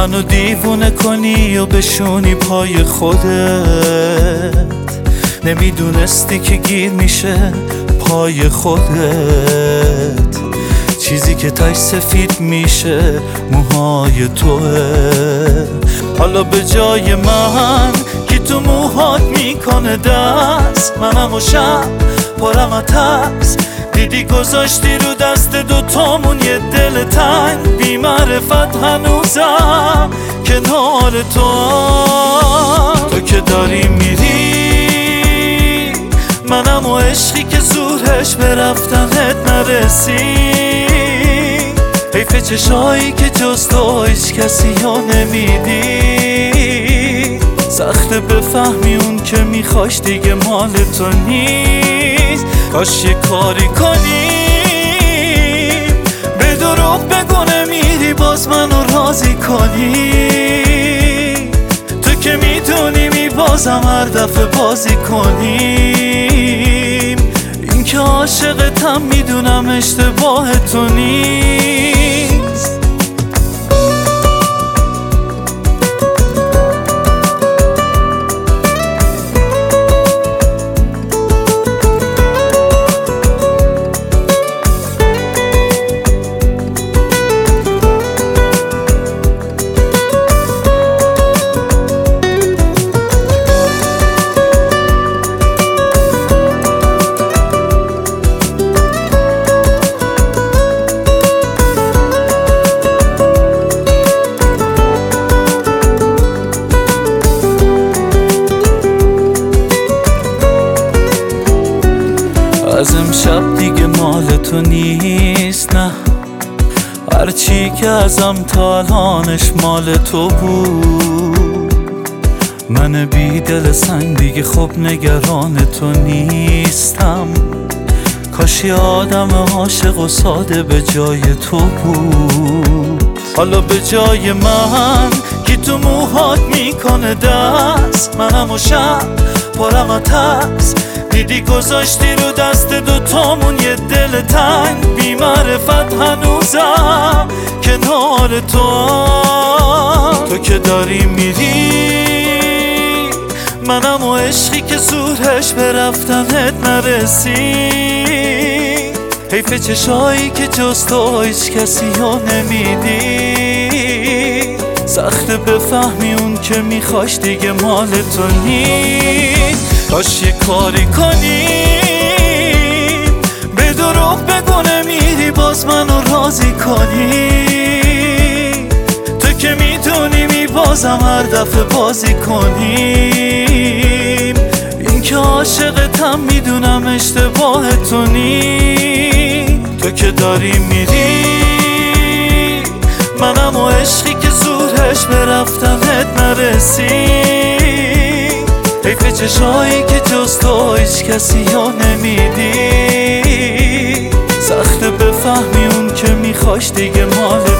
منو دیوونه کنی و بشونی پای خودت، نمیدونستی که گیر میشه پای خودت، چیزی که تاش سفید میشه موهای توه. حالا به جای من کی تو موهات میکنه دست، منم و شب پرم از ترس، دیدی گذاشتی رو دست دوتامون یه دل تنگ، بی معرفت هنوزم کنار تو که داری میری، منم و عشقی که زورش به رفتنت نرسید. حیف چشایی که جز تو هیچ کسی ها نمیدی، سخته بفهمی اون که میخواش دیگه مال تو نیست. کاش یه کاری کنی به دروغ بگو نمیری باز منو راضی کنی، تو که میدونی بازم هر دفعه بازی کنیم. این که عاشقتم میدونم اشتباه تو نیست. از امشب دیگه مال تو نیست، نه هرچی که ازم تا الانش مال تو بود. من بی دل سنگ دیگه خب نگران تو نیستم، کاش یه آدم عاشق و ساده به جای تو بود. حالا به جای من کی تو موهات میکنه دست، منم و شب پرم از ترس، دیدی گذاشتی رو دست دوتامون یه دل تنگ، بی معرفت هنوزم کنار تو که داری میری، منم و عشقی که زورش به رفتنت نرسید. حیف چشایی که جز تو هیچ کسی ها نمیدی، سخته بفهمی اون که میخواش دیگه مال تو نیست. کاش یه کاری کنی به دروغ بگو نمیری باز منو راضی کنی، تو که میدونی بازم هر دفعه بازی کنیم. این که عاشقتم میدونم اشتباه تو نیست. تو که داری میری، منم و عشقی که زورش به رفتنت نرسید. حیف چشایی که جز تو هیچ کسی ها نمیدی، سخته بفهمی اون که میخواش دیگه مال